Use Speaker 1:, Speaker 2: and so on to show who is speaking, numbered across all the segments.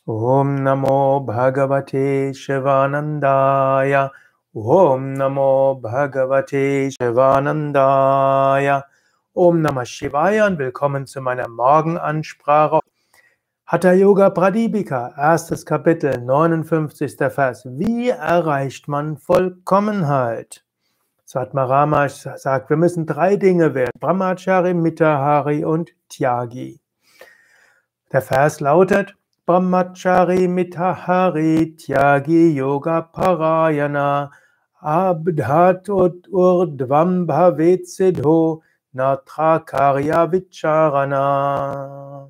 Speaker 1: Om Namo Bhagavate Shivanandaya. Om Namo Bhagavate Shivanandaya. Om Namah Shivaya und willkommen zu meiner Morgenansprache. Hatha Yoga Pradipika, erstes Kapitel, 59. Vers. Wie erreicht man Vollkommenheit? Svatmarama sagt, wir müssen 3 Dinge werden: Brahmachari, Mitahari und Tyagi. Der Vers lautet: Brahmachari Mitahari Tyagi Yoga Parayana Abdhat urdvam bhavet siddho natra karya vicharana.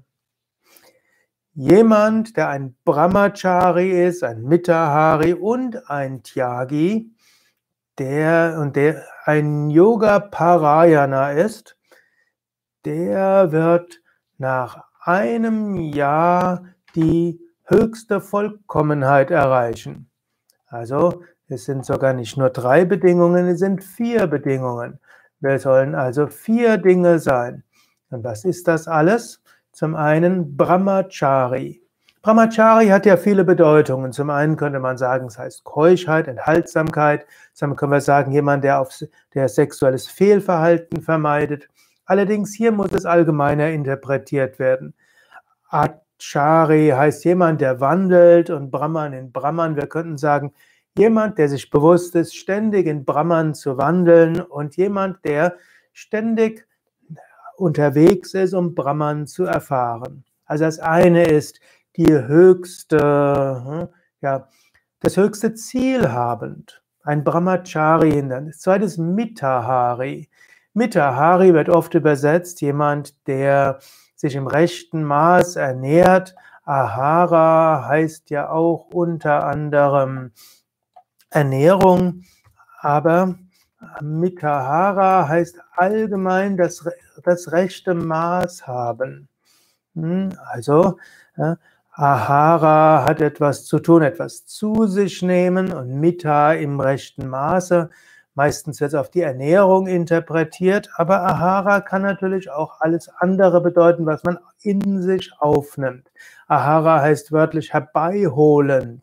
Speaker 1: Jemand, der ein Brahmachari ist, ein Mitahari und ein Tyagi, der ein Yoga Parayana ist, der wird nach einem Jahr die höchste Vollkommenheit erreichen. Also, es sind sogar nicht nur 3 Bedingungen, es sind 4 Bedingungen. Wir sollen also 4 Dinge sein. Und was ist das alles? Zum einen Brahmachari. Brahmachari hat ja viele Bedeutungen. Zum einen könnte man sagen, es heißt Keuschheit, Enthaltsamkeit. Zum können wir sagen, jemand, der sexuelles Fehlverhalten vermeidet. Allerdings hier muss es allgemeiner interpretiert werden. Achari heißt jemand, der wandelt, und Brahman in Brahman. Wir könnten sagen, jemand, der sich bewusst ist, ständig in Brahman zu wandeln, und jemand, der ständig unterwegs ist, um Brahman zu erfahren. Also das eine ist das höchste Ziel habend, ein Brahmachari. Das zweite ist Mitahari. Mitahari wird oft übersetzt, jemand, der sich im rechten Maß ernährt. Ahara heißt ja auch unter anderem Ernährung, aber Mitahara heißt allgemein das rechte Maß haben. Also, Ahara hat etwas zu tun, etwas zu sich nehmen, und Mita im rechten Maße. Meistens wird es auf die Ernährung interpretiert, aber Ahara kann natürlich auch alles andere bedeuten, was man in sich aufnimmt. Ahara heißt wörtlich herbeiholen,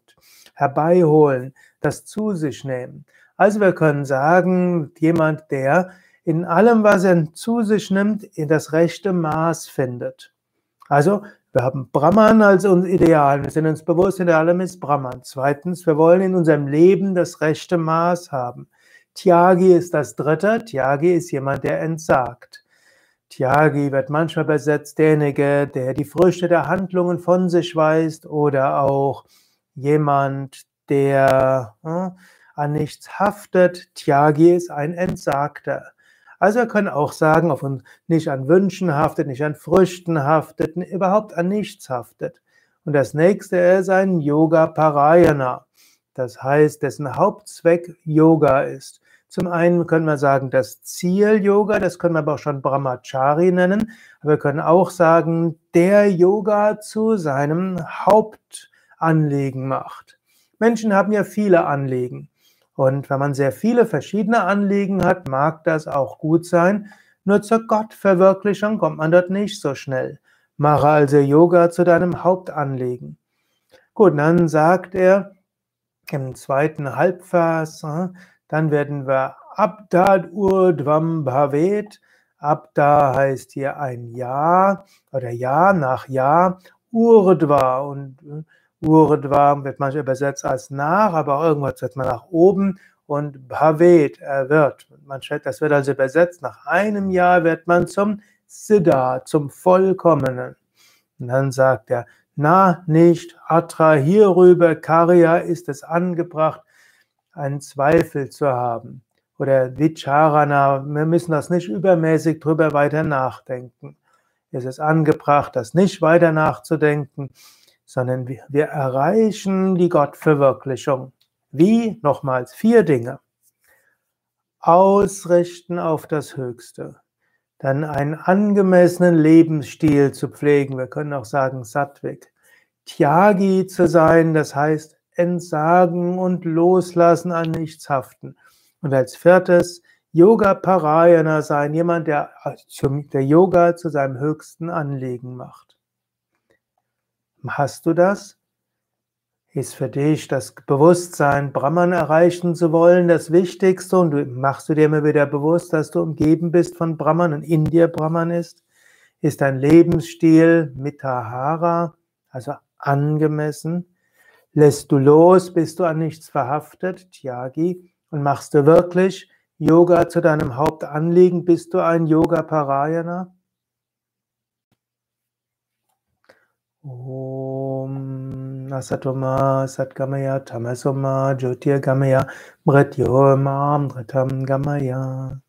Speaker 1: das zu sich nehmen. Also wir können sagen, jemand, der in allem, was er zu sich nimmt, in das rechte Maß findet. Also, wir haben Brahman als unser Ideal. Wir sind uns bewusst, hinter allem ist Brahman. Zweitens, wir wollen in unserem Leben das rechte Maß haben. Tyagi ist das dritte. Tyagi ist jemand, der entsagt. Tyagi wird manchmal übersetzt, derjenige, der die Früchte der Handlungen von sich weist, oder auch jemand, der an nichts haftet. Tyagi ist ein Entsagter. Also wir können auch sagen, nicht an Wünschen haftet, nicht an Früchten haftet, überhaupt an nichts haftet. Und das nächste ist ein Yoga Parayana. Das heißt, dessen Hauptzweck Yoga ist. Zum einen können wir sagen, das Ziel Yoga, das können wir aber auch schon Brahmachari nennen. Aber wir können auch sagen, der Yoga zu seinem Hauptanliegen macht. Menschen haben ja viele Anliegen. Und wenn man sehr viele verschiedene Anliegen hat, mag das auch gut sein. Nur zur Gottverwirklichung kommt man dort nicht so schnell. Mache also Yoga zu deinem Hauptanliegen. Gut, dann sagt er im zweiten Halbvers, dann werden wir Abdhat urdvam bhavet. Abda heißt hier ein Jahr oder Jahr nach Jahr. Urdhva, und Urdhva wird manchmal übersetzt als nach, aber auch irgendwas wird man nach oben, und Bhavet, er wird. Das wird also übersetzt, nach einem Jahr wird man zum Siddha, zum Vollkommenen. Und dann sagt er, nicht, Atra, hierüber, Karya, ist es angebracht, einen Zweifel zu haben. Oder Vicharana, wir müssen das nicht übermäßig drüber weiter nachdenken. Es ist angebracht, das nicht weiter nachzudenken, sondern wir erreichen die Gottverwirklichung. Wie? Nochmals 4 Dinge. Ausrichten auf das Höchste. Dann einen angemessenen Lebensstil zu pflegen. Wir können auch sagen Sattvik. Tyagi zu sein, das heißt entsagen und loslassen, an nichts haften. Und als 4. Yoga Parayana sein, jemand, der Yoga zu seinem höchsten Anliegen macht. Hast du das? Ist für dich das Bewusstsein, Brahman erreichen zu wollen, das Wichtigste und machst du dir immer wieder bewusst, dass du umgeben bist von Brahman und in dir Brahman ist? Ist dein Lebensstil Mitahara, also angemessen? Lässt du los, bist du an nichts verhaftet, Tyagi, und machst du wirklich Yoga zu deinem Hauptanliegen, bist du ein Yoga-Parayana? Om Asatoma Satgamaya Tamasoma Jyotirgamaya Mrityoma Mritam Gamaya